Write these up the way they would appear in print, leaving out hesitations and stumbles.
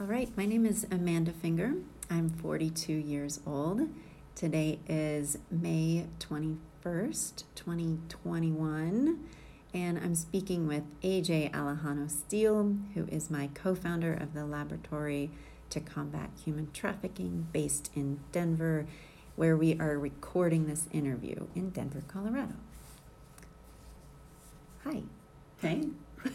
All right, my name is Amanda Finger. I'm 42 years old. Today is May 21st, 2021, and I'm speaking with AJ Alejano Steele, who is my co-founder of the Laboratory to Combat Human Trafficking based in Denver, where we are recording this interview in Denver, Colorado. Hi. Hey.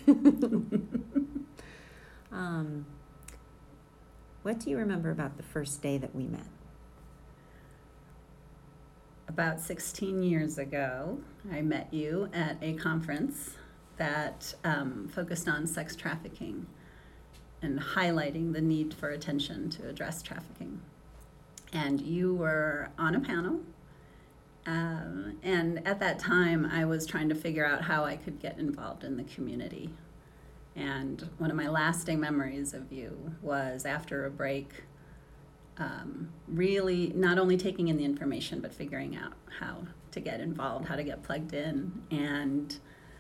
What do you remember about the first day that we met? About 16 years ago, I met you at a conference that focused on sex trafficking and highlighting the need for attention to address trafficking. And you were on a panel. And at that time, I was trying to figure out how I could get involved in the community. And one of my lasting memories of you was after a break, really not only taking in the information, but figuring out how to get involved, how to get plugged in. And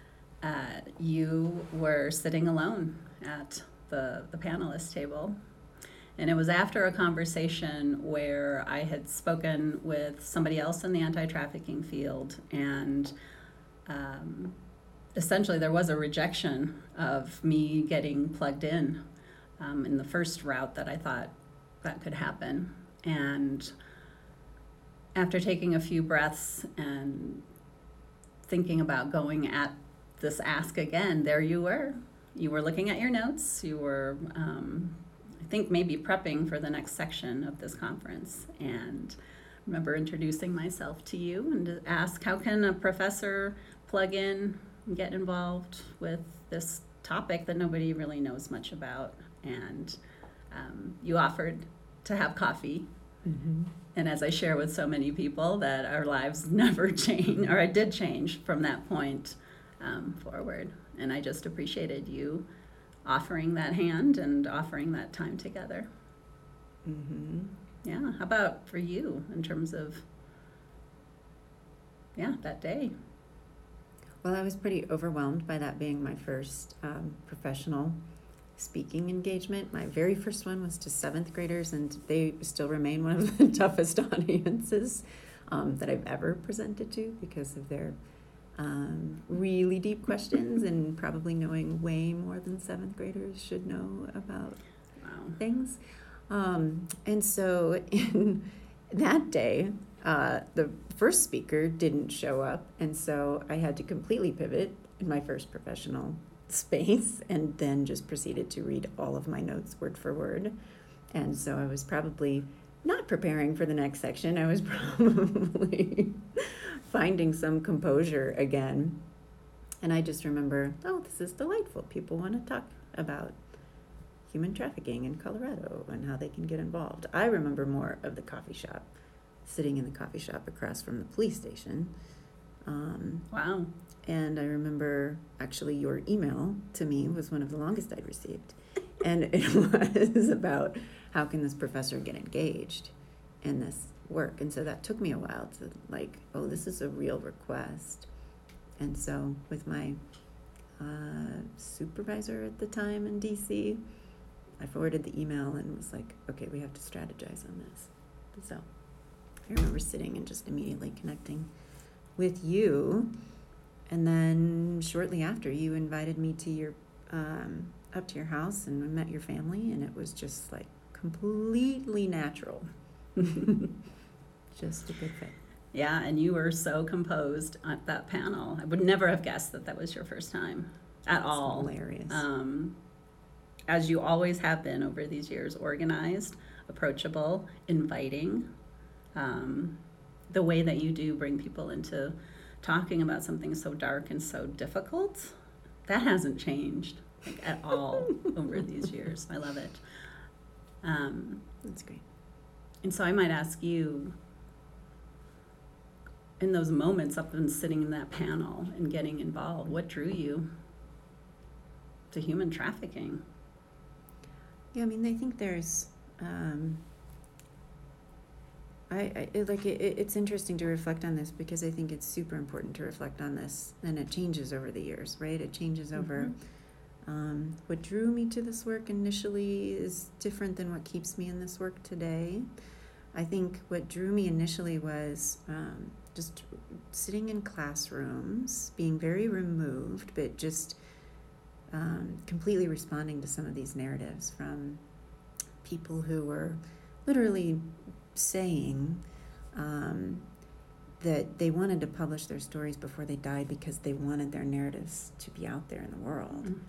you were sitting alone at the panelist table. And it was after a conversation where I had spoken with somebody else in the anti-trafficking field, and essentially there was a rejection of me getting plugged in the first route that I thought that could happen. And after taking a few breaths and thinking about going at this ask again, there you were. You were looking at your notes. You were, I think, maybe prepping for the next section of this conference. And I remember introducing myself to you and to ask, how can a professor plug in and get involved with this topic that nobody really knows much about? And you offered to have coffee. Mm-hmm. And as I share with so many people, that our lives never change, or it did change from that point forward. And I just appreciated you offering that hand and offering that time together. Mm-hmm. Yeah. How about for you in terms of, that day? Well, I was pretty overwhelmed by that being my first professional speaking engagement. My very first one was to 7th graders, and they still remain one of the toughest audiences that I've ever presented to because of their really deep questions and probably knowing way more than 7th graders should know about things. And so in that day, the first speaker didn't show up, and so I had to completely pivot in my first professional space and then just proceeded to read all of my notes word for word. And so I was probably not preparing for the next section. I was probably finding some composure again. And I just remember, this is delightful. People want to talk about human trafficking in Colorado and how they can get involved. I remember more of the coffee shop, sitting in the coffee shop across from the police station. Wow. And I remember actually your email to me was one of the longest I'd received. And it was about how can this professor get engaged in this work. And so that took me a while to this is a real request. And so with my supervisor at the time in DC, I forwarded the email and was like, okay, we have to strategize on this. So I remember sitting and just immediately connecting with you. And then shortly after, you invited me to your up to your house, and we met your family, and it was just like completely natural. Just a good fit. Yeah, and you were so composed at that panel. I would never have guessed that was your first time at all. Hilarious. As you always have been over these years, organized, approachable, inviting. The way that you do bring people into talking about something so dark and so difficult, that hasn't changed at all over these years. I love it. That's great. And so I might ask you, in those moments up and sitting in that panel and getting involved, what drew you to human trafficking? Yeah, I think there's it's interesting to reflect on this because I think it's super important to reflect on this, and it changes over the years, right? It changes over What drew me to this work initially is different than what keeps me in this work today. I think what drew me initially was just sitting in classrooms, being very removed, but just completely responding to some of these narratives from people who were literally saying that they wanted to publish their stories before they died because they wanted their narratives to be out there in the world. Mm-hmm.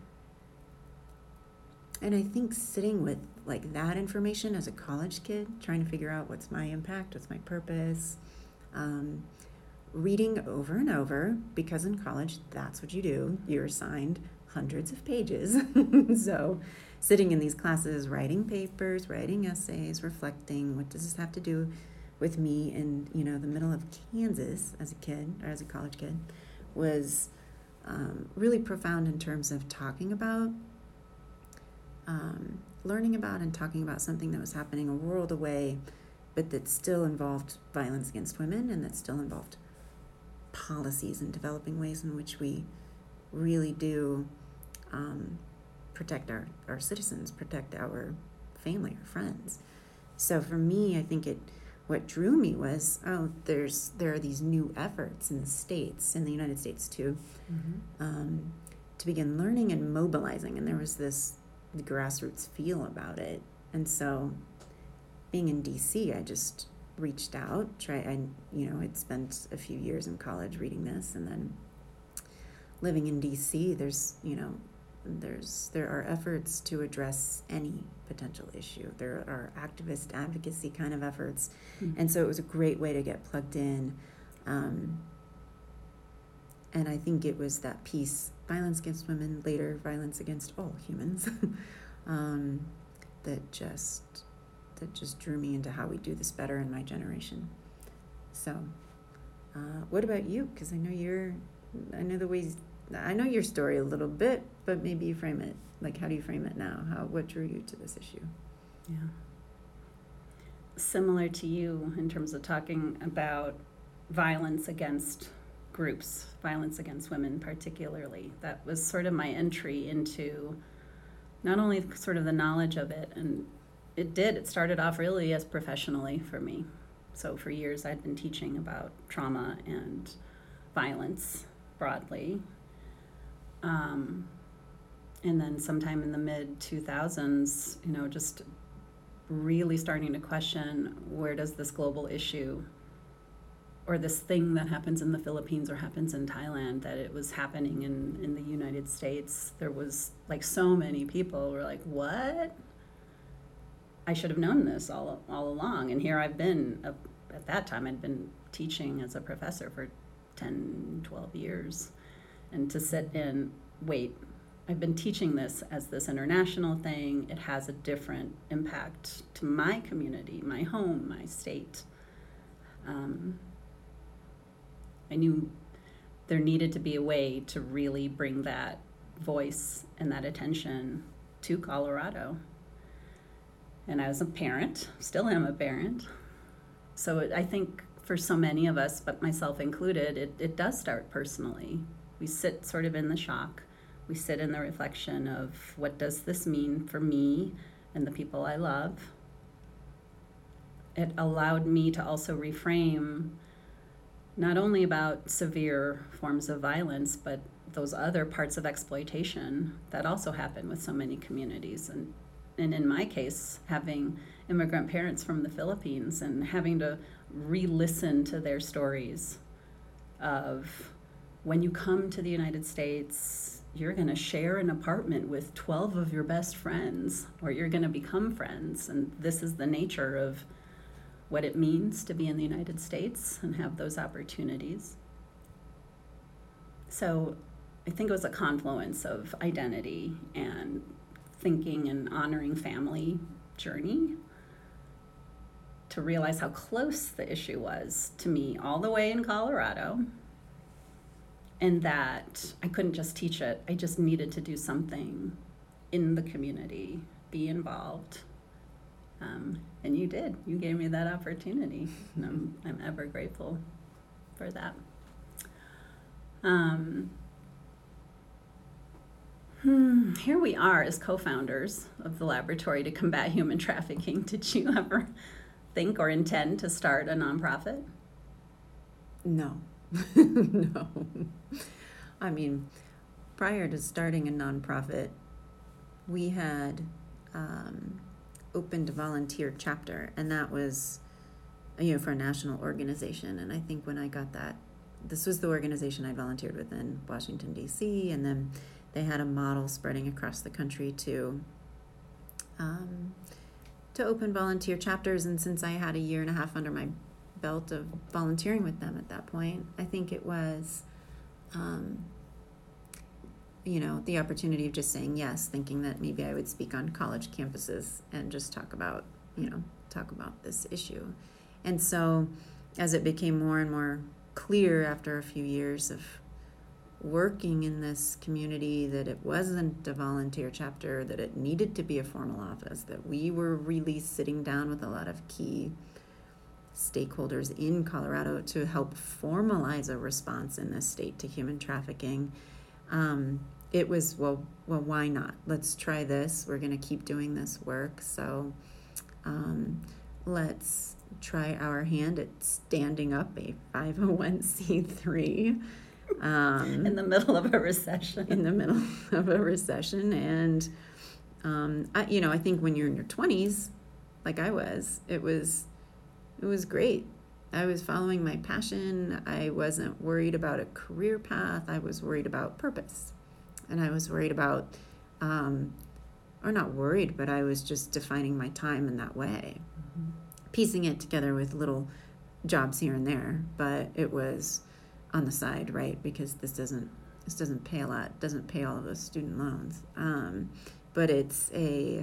And I think sitting with like that information as a college kid, trying to figure out what's my impact, what's my purpose, reading over and over, because in college that's what you do. You're assigned hundreds of pages. So sitting in these classes, writing papers, writing essays, reflecting, what does this have to do with me in, the middle of Kansas as a kid, or as a college kid, was really profound in terms of talking about, learning about and talking about something that was happening a world away, but that still involved violence against women, and that still involved policies and developing ways in which we really do protect our citizens, protect our family, our friends. So for me, I think what drew me was, there are these new efforts in the States, in the United States too, to begin learning and mobilizing, and there was this grassroots feel about it. And so being in DC, I just reached out, I'd spent a few years in college reading this, and then living in DC, there are efforts to address any potential issue. There are activist advocacy kind of efforts. And so it was a great way to get plugged in. And I think it was that piece, violence against women, later violence against all humans, that just drew me into how we do this better in my generation. So, what about you? Because I know your story a little bit, but maybe you frame it. Like, how do you frame it now? What drew you to this issue? Yeah. Similar to you in terms of talking about violence against groups, violence against women particularly. That was sort of my entry into not only sort of the knowledge of it, and it started off really as professionally for me. So for years I'd been teaching about trauma and violence broadly. And then sometime in the mid-2000s, just really starting to question, where does this global issue or this thing that happens in the Philippines or happens in Thailand, that it was happening in the United States? There was like so many people were like, what? I should have known this all along. And here I've been, at that time I'd been teaching as a professor for 10, 12 years. And to sit in, wait, I've been teaching this as this international thing. It has a different impact to my community, my home, my state. I knew there needed to be a way to really bring that voice and that attention to Colorado. And I was a parent, still am a parent. So I think for so many of us, but myself included, it does start personally. We sit sort of in the shock. We sit in the reflection of, what does this mean for me and the people I love? It allowed me to also reframe not only about severe forms of violence, but those other parts of exploitation that also happen with so many communities. And in my case, having immigrant parents from the Philippines and having to re-listen to their stories of, when you come to the United States, you're going to share an apartment with 12 of your best friends, or you're going to become friends. And this is the nature of what it means to be in the United States and have those opportunities. So I think it was a confluence of identity and thinking and honoring family journey to realize how close the issue was to me all the way in Colorado, and that I couldn't just teach it. I just needed to do something in the community, be involved. And you did. You gave me that opportunity. And I'm ever grateful for that. Here we are as co-founders of the Laboratory to Combat Human Trafficking. Did you ever think or intend to start a nonprofit? No. No. I mean, prior to starting a nonprofit, we had opened a volunteer chapter, and that was, for a national organization. And I think when I got that, this was the organization I volunteered with in Washington, D.C., and then they had a model spreading across the country to open volunteer chapters. And since I had a year and a half under my belt of volunteering with them at that point, I think it was, the opportunity of just saying yes, thinking that maybe I would speak on college campuses and just talk about this issue. And so as it became more and more clear after a few years of working in this community that it wasn't a volunteer chapter, that it needed to be a formal office, that we were really sitting down with a lot of key stakeholders in Colorado to help formalize a response in this state to human trafficking, it was, well, why not? Let's try this. We're going to keep doing this work. So let's try our hand at standing up a 501c3 in the middle of a recession. In the middle of a recession. And, I think when you're in your 20s, like I was, it was great. I was following my passion. I wasn't worried about a career path. I was worried about purpose. And I was worried about, or not worried, but I was just defining my time in that way. Mm-hmm. Piecing it together with little jobs here and there, but it was on the side, right? Because this doesn't pay a lot, doesn't pay all of those student loans. But it's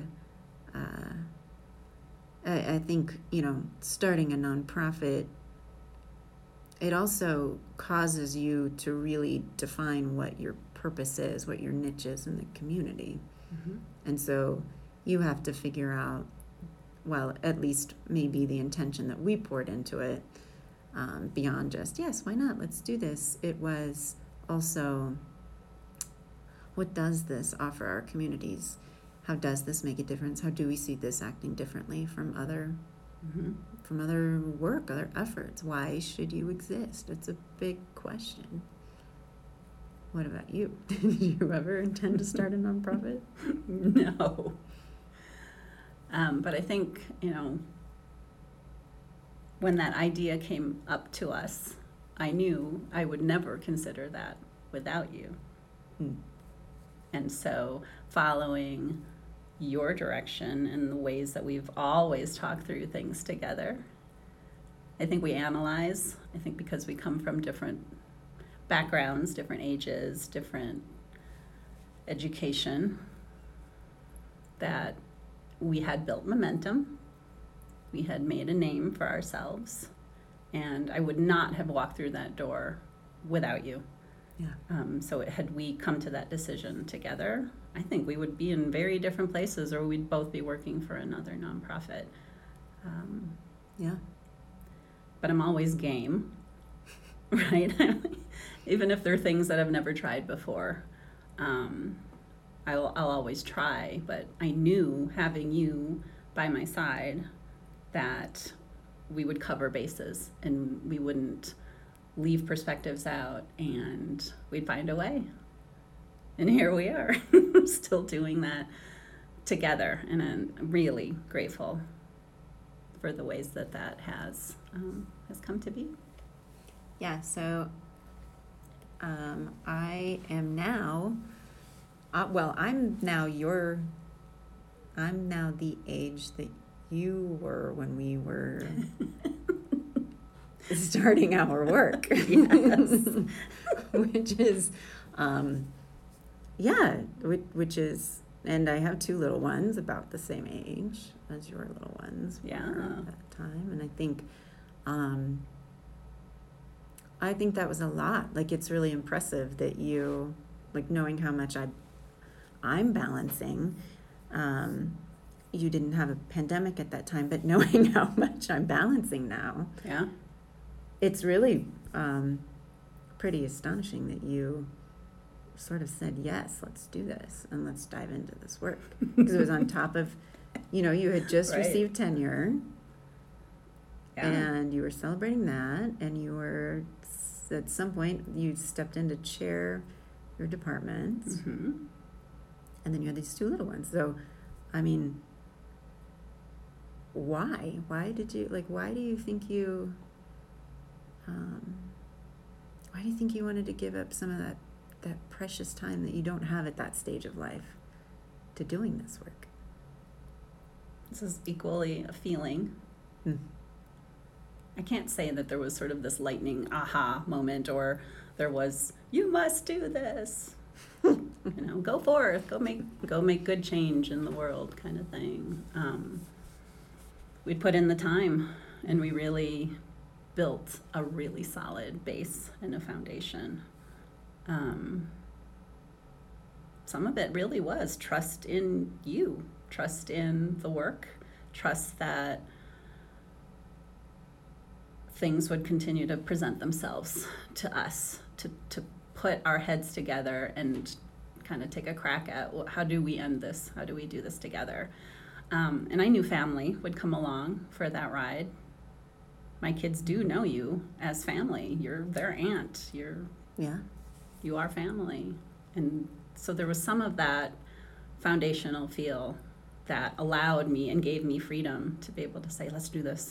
I think, starting a nonprofit, it also causes you to really define what your purpose is, what your niche is in the community. Mm-hmm. And so you have to figure out, well, at least maybe the intention that we poured into it, beyond just, yes, why not? Let's do this. It was also, what does this offer our communities? How does this make a difference? How do we see this acting differently from other work, other efforts? Why should you exist? It's a big question. What about you? Did you ever intend to start a nonprofit? No. But I think, when that idea came up to us, I knew I would never consider that without you. Mm. And so following your direction and the ways that we've always talked through things together, I think we analyze, I think because we come from different backgrounds, different ages, different education, that we had built momentum, we had made a name for ourselves, and I would not have walked through that door without you. Yeah. So had we come to that decision together, I think we would be in very different places, or we'd both be working for another nonprofit. Yeah. But I'm always game, right? Even if there are things that I've never tried before, I'll always try. But I knew, having you by my side, that we would cover bases and we wouldn't leave perspectives out, and we'd find a way. And here we are, still doing that together, and I'm really grateful for the ways that has come to be. Yeah, so I am now, I'm now the age that you were when we were starting our work. Yes. Which is, which is, and I have 2 little ones about the same age as your little ones were at that time. And I think that was a lot. Like, it's really impressive that you, like, knowing how much I'm balancing. You didn't have a pandemic at that time, but knowing how much I'm balancing now. Yeah. It's really pretty astonishing that you sort of said, yes, let's do this and let's dive into this work. Because it was on top of, you had just Right. received tenure Yeah. and you were celebrating that, and you were, at some point, you stepped in to chair your department, Mm-hmm. and then you had these two little ones. So, I mean, why? Why do you think why do you think you wanted to give up some of that precious time that you don't have at that stage of life to doing this work? This is equally a feeling. I can't say that there was sort of this lightning aha moment, or there was, you must do this. Go forth, go make good change in the world kind of thing. We put in the time, and we really built a really solid base and a foundation. Some of it really was trust in you, trust in the work, trust that things would continue to present themselves to us, to put our heads together and kind of take a crack at, well, how do we end this? How do we do this together? And I knew family would come along for that ride. My kids do know you as family. You're their aunt. You are family. And so there was some of that foundational feel that allowed me and gave me freedom to be able to say, let's do this.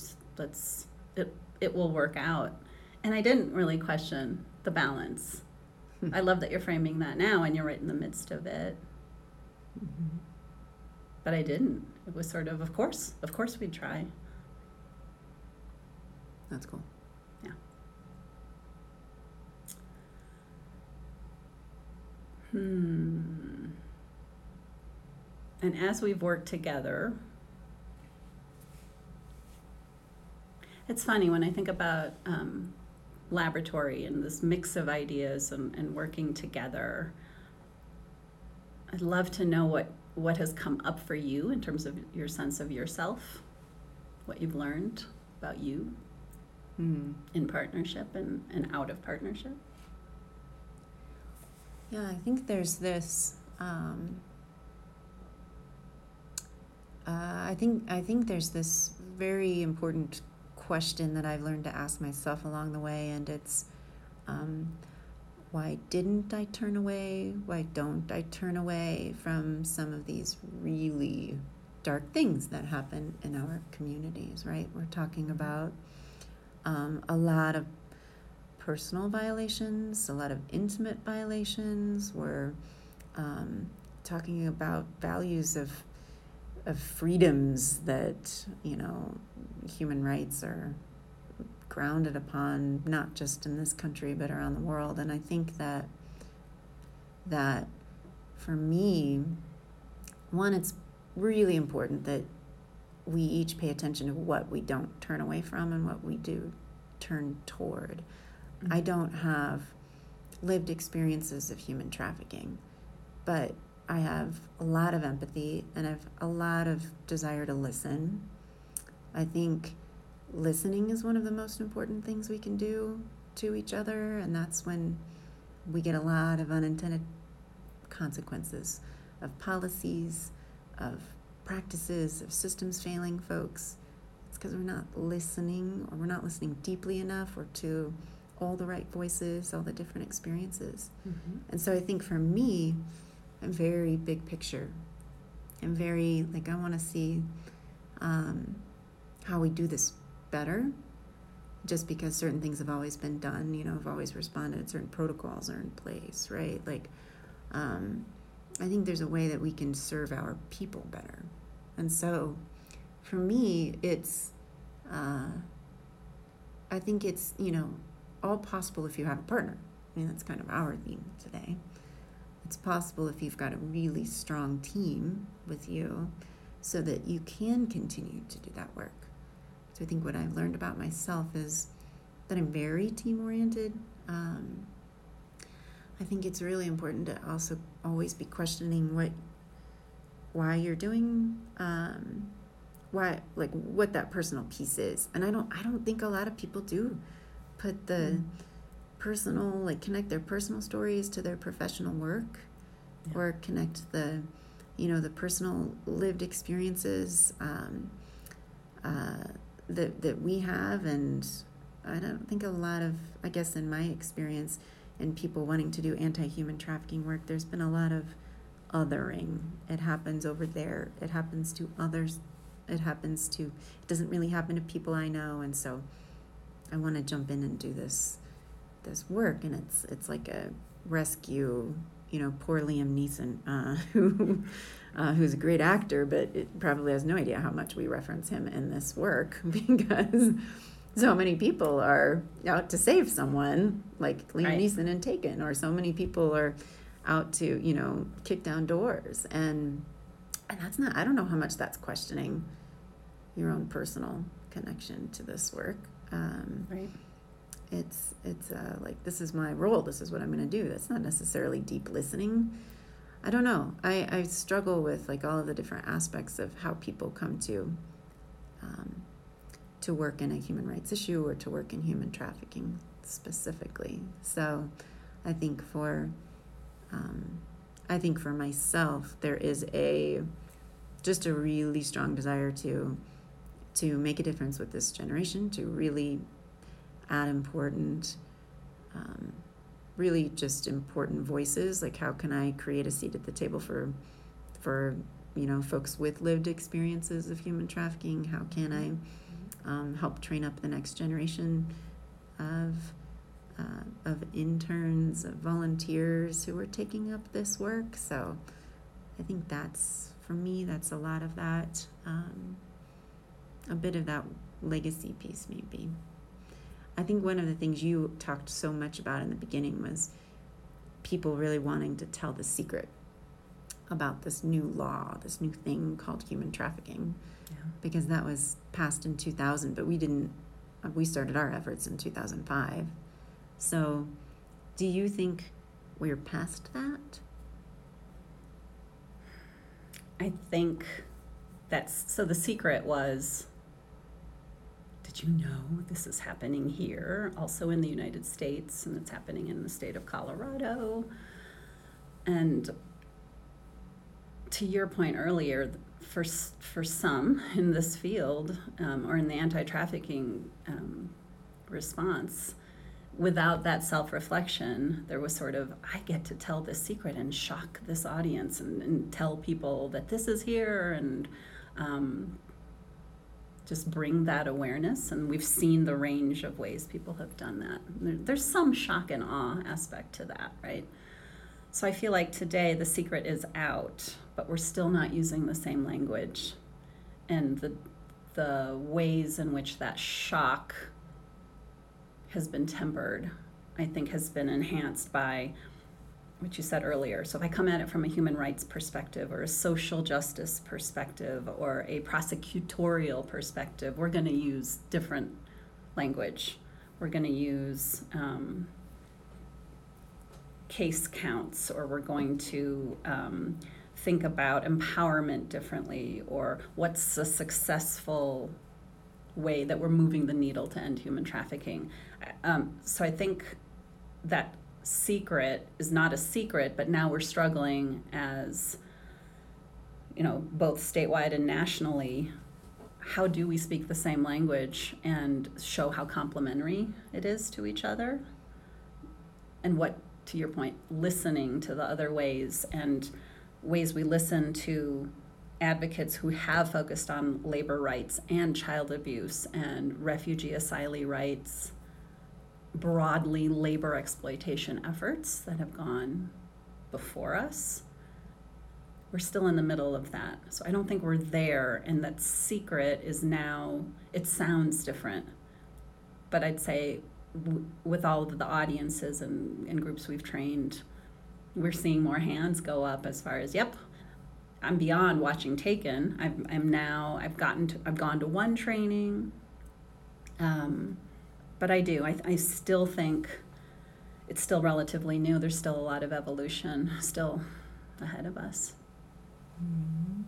It will work out. And I didn't really question the balance. I love that you're framing that now, and you're right in the midst of it. Mm-hmm. But I didn't. It was sort of course we'd try. That's cool. Yeah. And as we've worked together, it's funny when I think about laboratory and this mix of ideas and working together. I'd love to know what has come up for you in terms of your sense of yourself, what you've learned about you in partnership and out of partnership. Yeah, I think there's this. I think there's this very important question that I've learned to ask myself along the way, and it's, why didn't I turn away? Why don't I turn away from some of these really dark things that happen in our communities? Right? We're talking about a lot of personal violations, a lot of intimate violations. We're talking about values of freedoms that, human rights are grounded upon, not just in this country, but around the world. And I think that for me, one, it's really important that we each pay attention to what we don't turn away from and what we do turn toward. Mm-hmm. I don't have lived experiences of human trafficking, but I have a lot of empathy and I have a lot of desire to listen. I think listening is one of the most important things we can do to each other, and that's when we get a lot of unintended consequences of policies, of practices, of systems failing folks. It's because we're not listening, or we're not listening deeply enough, or to all the right voices, all the different experiences. Mm-hmm. And so I think for me, I'm very big picture. I'm very, I want to see how we do this better, just because certain things have always been done, have always responded, certain protocols are in place, right? I think there's a way that we can serve our people better. And so for me, it's, I think it's, all possible if you have a partner. That's kind of our theme today. It's possible if you've got a really strong team with you so that you can continue to do that work. So I think what I've learned about myself is that I'm very team-oriented. I think it's really important to also always be questioning why you're doing, what that personal piece is. And I don't think a lot of people do put the personal, like connect their personal stories to their professional work, or connect the, the personal lived experiences that we have. And I don't think a lot of, I guess in my experience, in people wanting to do anti-human trafficking work, there's been a lot of othering. It happens over there. It happens to others. It doesn't really happen to people I know. And so I want to jump in and do this work. And it's like a rescue, poor Liam Neeson, who's a great actor, but it probably has no idea how much we reference him in this work, because so many people are out to save someone, like Liam Neeson in Taken, or so many people are out to, kick down doors. And that's not, I don't know how much that's questioning your own personal connection to this work. Right. It's like, this is my role, this is what I'm going to do. That's not necessarily deep listening. I don't know. I struggle with like all of the different aspects of how people come to work in a human rights issue, or to work in human trafficking specifically. So I think for myself, there is just a really strong desire to make a difference with this generation, to really add important, really just important voices. Like, how can I create a seat at the table for folks with lived experiences of human trafficking? How can I help train up the next generation of interns, of volunteers who are taking up this work? So I think for me, that's a lot of that, a bit of that legacy piece maybe. I think one of the things you talked so much about in the beginning was people really wanting to tell the secret about this new law, this new thing called human trafficking, because that was passed in 2000, but we started our efforts in 2005. So do you think we're past that? I think so the secret was, did you know this is happening here, also in the United States, and it's happening in the state of Colorado? And to your point earlier, for some in this field, or in the anti-trafficking response, without that self-reflection, there was sort of, I get to tell this secret and shock this audience and tell people that this is here, and just bring that awareness. And we've seen the range of ways people have done that. There's some shock and awe aspect to that, right? So I feel like today the secret is out, but we're still not using the same language. And the ways in which that shock has been tempered, I think, has been enhanced by what you said earlier. So if I come at it from a human rights perspective, or a social justice perspective, or a prosecutorial perspective, we're going to use different language. We're going to use case counts, or we're going to think about empowerment differently, or what's a successful way that we're moving the needle to end human trafficking. So I think that secret is not a secret, but now we're struggling as, both statewide and nationally. How do we speak the same language and show how complementary it is to each other? And what, to your point, listening to the other ways, and ways we listen to advocates who have focused on labor rights and child abuse and refugee asylee rights, broadly labor exploitation efforts that have gone before us. We're still in the middle of that. So I don't think we're there, and that secret is now, it sounds different. But I'd say with all of the audiences and groups we've trained, we're seeing more hands go up as far as, yep, I'm beyond watching Taken. I've gone to one training. But I still think it's still relatively new. There's still a lot of evolution still ahead of us. Mm-hmm.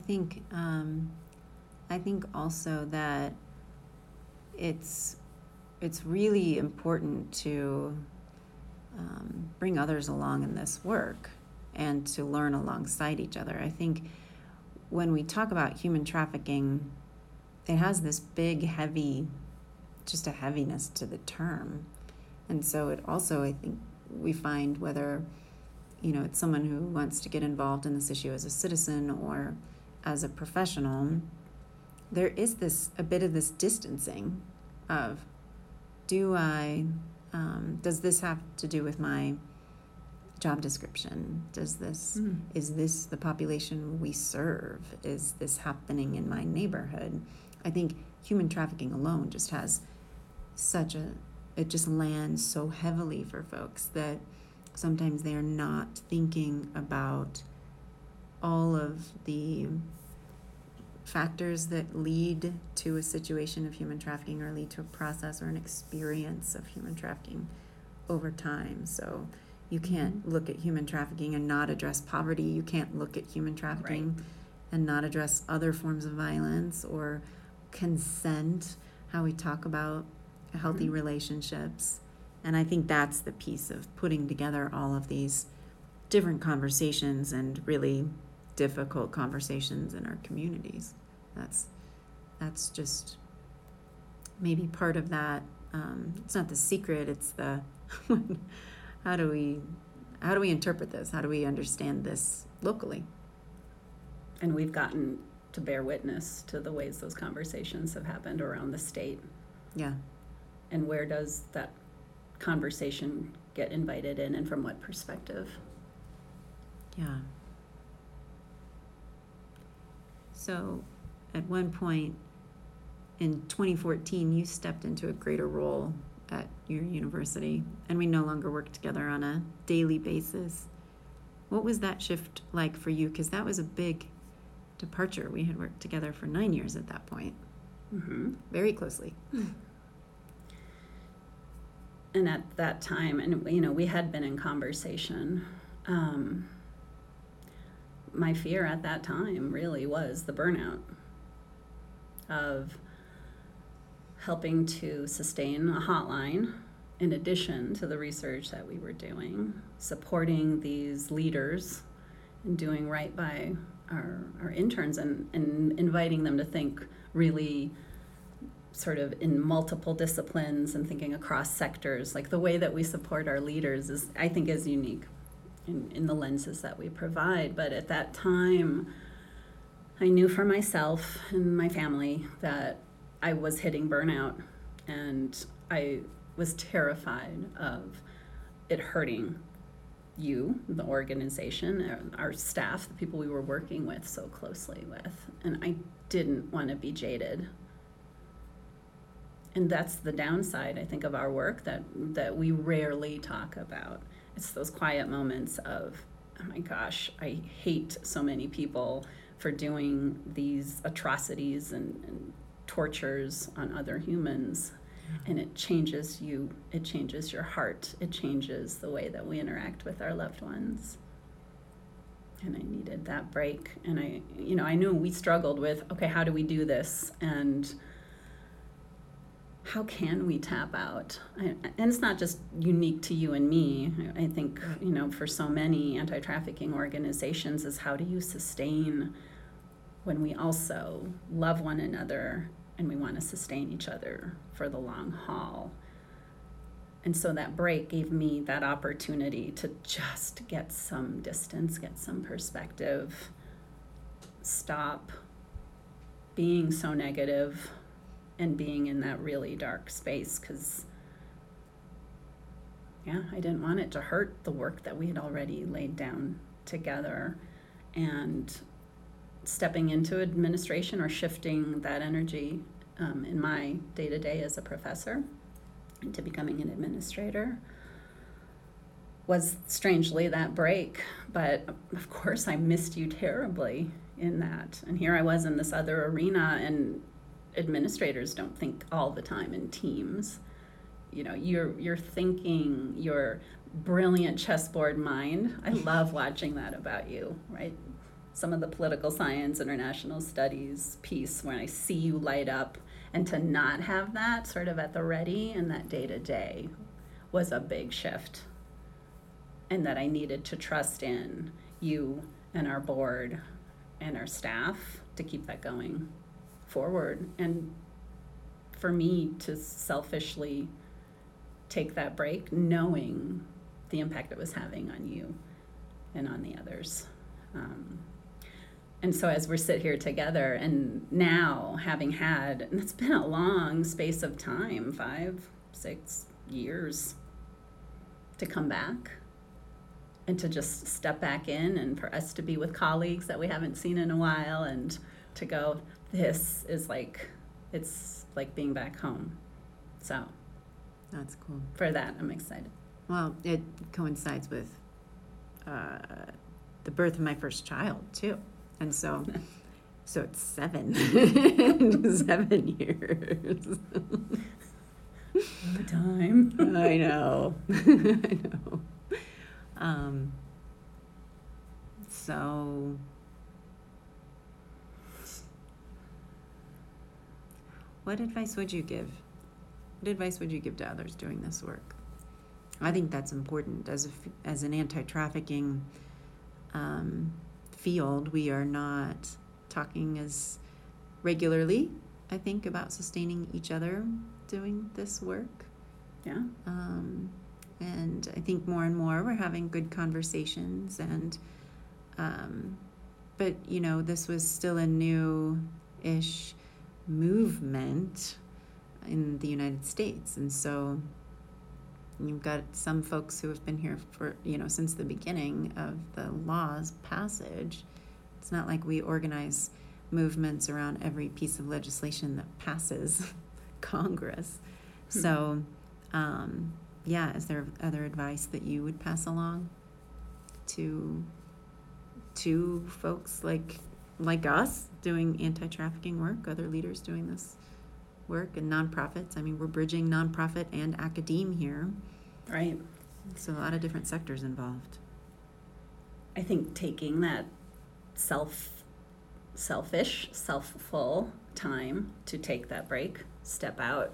I think also that it's it's really important to bring others along in this work and to learn alongside each other. I think when we talk about human trafficking, it has this big, heavy, just a heaviness to the term. And so it also, I think, we find whether, it's someone who wants to get involved in this issue as a citizen or as a professional, there is a bit of this distancing of, does this have to do with my job description? Is this the population we serve? Is this happening in my neighborhood? I think human trafficking alone just has it just lands so heavily for folks that sometimes they're not thinking about all of the factors that lead to a situation of human trafficking or lead to a process or an experience of human trafficking over time. So you can't look at human trafficking and not address poverty. You can't look at human trafficking and not address other forms of violence or consent, how we talk about healthy relationships. And I think that's the piece of putting together all of these different conversations and really difficult conversations in our communities. That's just maybe part of that. It's not the secret, it's the how do we interpret this? How do we understand this locally? And we've gotten to bear witness to the ways those conversations have happened around the state. Yeah. And where does that conversation get invited in, and from what perspective? Yeah. So at one point in 2014, you stepped into a greater role at your university, and we no longer work together on a daily basis. What was that shift like for you? Because that was a big departure. We had worked together for 9 years at that point, very closely. And at that time, and we had been in conversation, my fear at that time really was the burnout of helping to sustain a hotline in addition to the research that we were doing, supporting these leaders and doing right by our interns and inviting them to think really sort of in multiple disciplines and thinking across sectors. Like the way that we support our leaders I think is unique in the lenses that we provide. But at that time, I knew for myself and my family that I was hitting burnout, and I was terrified of it hurting you, the organization, our staff, the people we were working with so closely with. And I didn't want to be jaded. And that's the downside, I think, of our work that we rarely talk about. It's those quiet moments of, oh my gosh, I hate so many people for doing these atrocities and tortures on other humans. And it changes you, it changes your heart, it changes the way that we interact with our loved ones. And I needed that break. And I knew we struggled with, okay, how do we do this? And how can we tap out? And it's not just unique to you and me. I think, for so many anti-trafficking organizations is how do you sustain when we also love one another and we want to sustain each other for the long haul. And so that break gave me that opportunity to just get some distance, get some perspective, stop being so negative and being in that really dark space, because I didn't want it to hurt the work that we had already laid down together. And stepping into administration or shifting that energy in my day-to-day as a professor into becoming an administrator was strangely that break. But of course I missed you terribly in that. And here I was in this other arena, and administrators don't think all the time in teams. You're thinking, your brilliant chessboard mind. I love watching that about you, right? Some of the political science, international studies piece, when I see you light up And to not have that sort of at the ready and that day to day was a big shift. And that I needed to trust in you and our board and our staff to keep that going forward. And for me to selfishly take that break, knowing the impact it was having on you and on the others. And so as we sit here together, and now having had, and it's been a long space of time, 5-6 years, to come back and to just step back in, and for us to be with colleagues that we haven't seen in a while, and to go, this is like, it's like being back home. So That's cool. for that, I'm excited. Well, it coincides with the birth of my first child too, and so it's 7 7 years. The time. I know. I know. So what advice would you give? What advice would you give to others doing this work? I think that's important. As an anti-trafficking field, we are not talking as regularly, I think, about sustaining each other doing this work. Yeah. And I think more and more we're having good conversations, and but this was still a new-ish movement in the United States, and so you've got some folks who have been here for since the beginning of the law's passage. It's not like we organize movements around every piece of legislation that passes Congress. So is there other advice that you would pass along to folks like us doing anti-trafficking work, other leaders doing this work, and nonprofits? I mean, we're bridging nonprofit and academe here. Right. So a lot of different sectors involved. I think taking that selfish, self-full time to take that break, step out,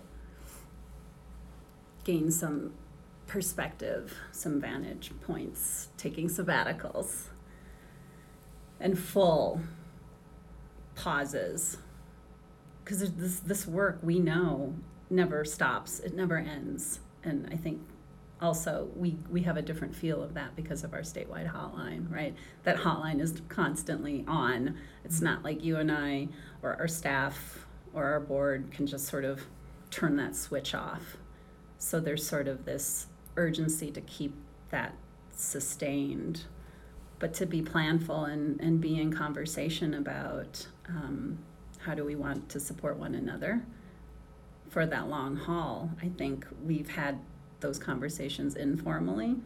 gain some perspective, some vantage points, taking sabbaticals, and full pauses. Because this work, we know, never stops. It never ends. And I think also we have a different feel of that because of our statewide hotline, right? That hotline is constantly on. It's not like you and I or our staff or our board can just sort of turn that switch off. So there's sort of this urgency to keep that sustained, but to be planful and be in conversation about how do we want to support one another for that long haul. I think we've had those conversations informally,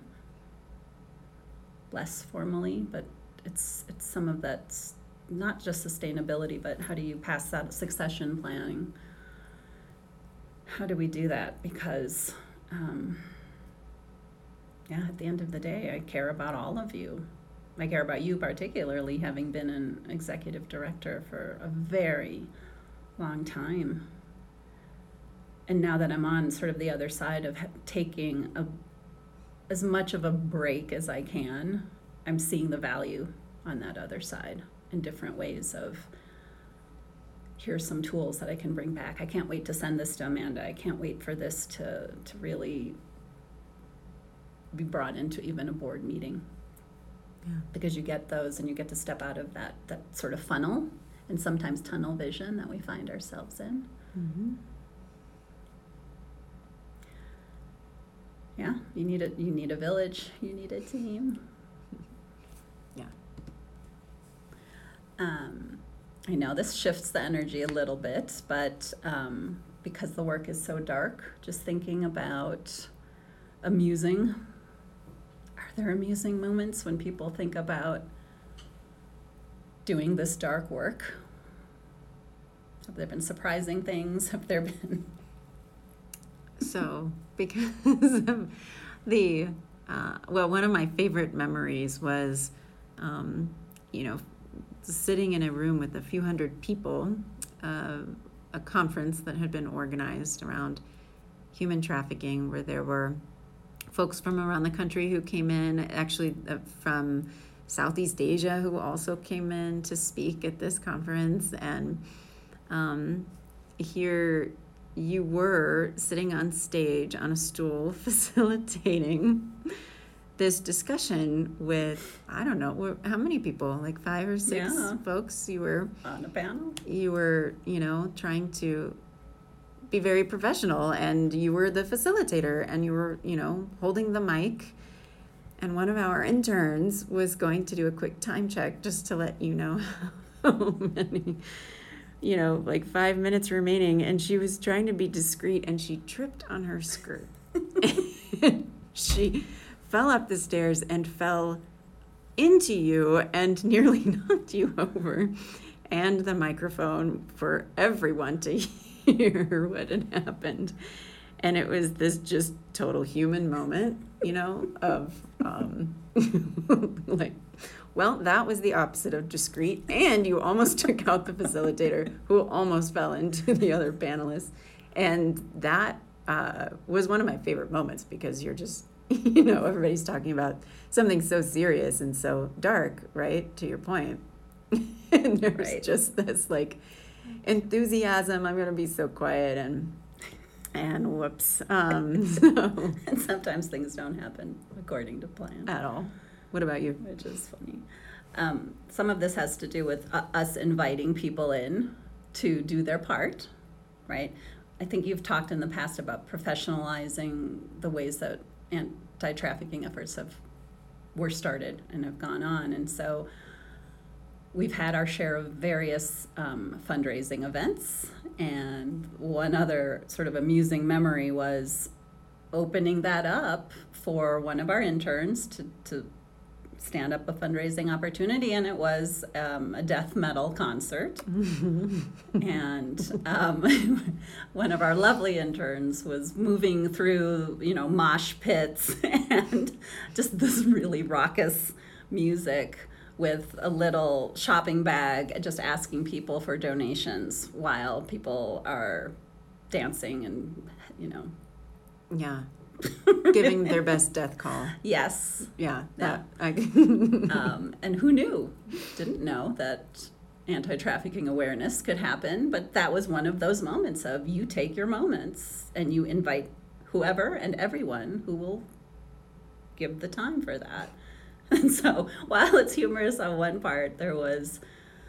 less formally, but it's some of that's not just sustainability, but how do you pass that succession planning? How do we do that? Because at the end of the day, I care about all of you. I care about you particularly, having been an executive director for a very long time. And now that I'm on sort of the other side of taking as much of a break as I can, I'm seeing the value on that other side in different ways of, here's some tools that I can bring back. I can't wait to send this to Amanda. I can't wait for this to really be brought into even a board meeting. Yeah. Because you get those and you get to step out of that sort of funnel and sometimes tunnel vision that we find ourselves in. Mm-hmm. Yeah, you need a village, you need a team. Yeah. I know this shifts the energy a little bit, but because the work is so dark, just thinking about amusing. Are there amusing moments when people think about doing this dark work? Have there been surprising things? Have there been? So, because of the, one of my favorite memories was, sitting in a room with a few hundred people a conference that had been organized around human trafficking, where there were folks from around the country who came in, actually from Southeast Asia, who also came in to speak at this conference. And here you were sitting on stage on a stool facilitating this discussion with, I don't know, how many people, like 5 or 6 folks. You were on a panel. You were, trying to be very professional, and you were the facilitator, and you were, holding the mic. And one of our interns was going to do a quick time check just to let you know how many, like 5 minutes remaining. And she was trying to be discreet, and she tripped on her skirt. She fell up the stairs and fell into you and nearly knocked you over, and the microphone for everyone to hear what had happened. And it was this just total human moment, of like, well, that was the opposite of discreet, and you almost took out the facilitator, who almost fell into the other panelists. And that was one of my favorite moments, because you're just, everybody's talking about something so serious and so dark, right, to your point. And there's just this like enthusiasm, I'm going to be so quiet, and whoops. And sometimes things don't happen according to plan. At all. What about you? Which is funny. Some of this has to do with us inviting people in to do their part, right? I think you've talked in the past about professionalizing the ways that anti-trafficking efforts were started and have gone on. And so we've had our share of various fundraising events, and one other sort of amusing memory was opening that up for one of our interns to stand up a fundraising opportunity, and it was a death metal concert. And one of our lovely interns was moving through, mosh pits and just this really raucous music with a little shopping bag, just asking people for donations while people are dancing and, Yeah. Giving their best death call. Yes. Yeah. And who knew? Didn't know that anti-trafficking awareness could happen, but that was one of those moments of you take your moments and you invite whoever and everyone who will give the time for that. And so while it's humorous on one part, there's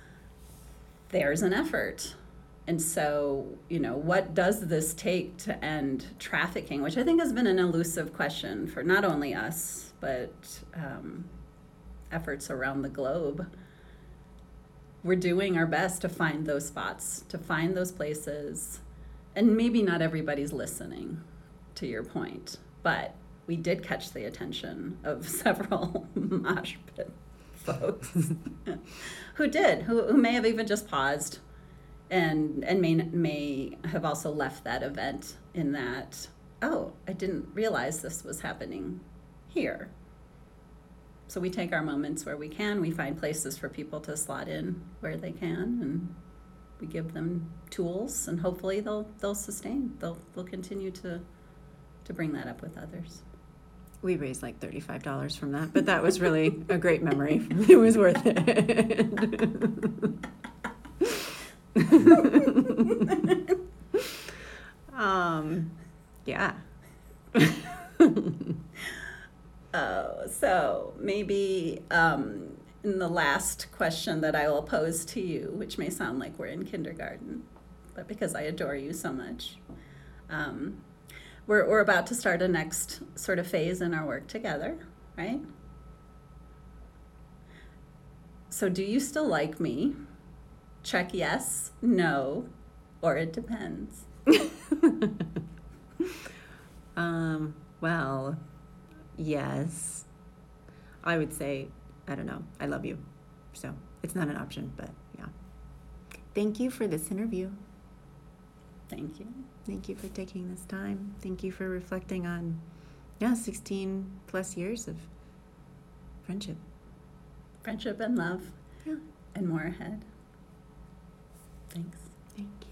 an effort. And so, what does this take to end trafficking, which I think has been an elusive question for not only us, but efforts around the globe. We're doing our best to find those spots, to find those places. And maybe not everybody's listening, to your point, but we did catch the attention of several mosh pit folks who may have even just paused and may have also left that event in that, oh, I didn't realize this was happening here. So we take our moments where we can, we find places for people to slot in where they can, and we give them tools, and hopefully they'll sustain. They'll continue to bring that up with others. We raised like $35 from that, but that was really a great memory. It was worth it. Yeah. So maybe in the last question that I will pose to you, which may sound like we're in kindergarten, but because I adore you so much, we're about to start a next sort of phase in our work together, right? So do you still like me? Check yes, no, or it depends. Well, yes. I would say, I don't know, I love you. So it's not an option, but yeah. Thank you for this interview. Thank you. Thank you for taking this time. Thank you for reflecting on, 16 plus years of friendship. Friendship and love. Yeah. And more ahead. Thanks. Thank you.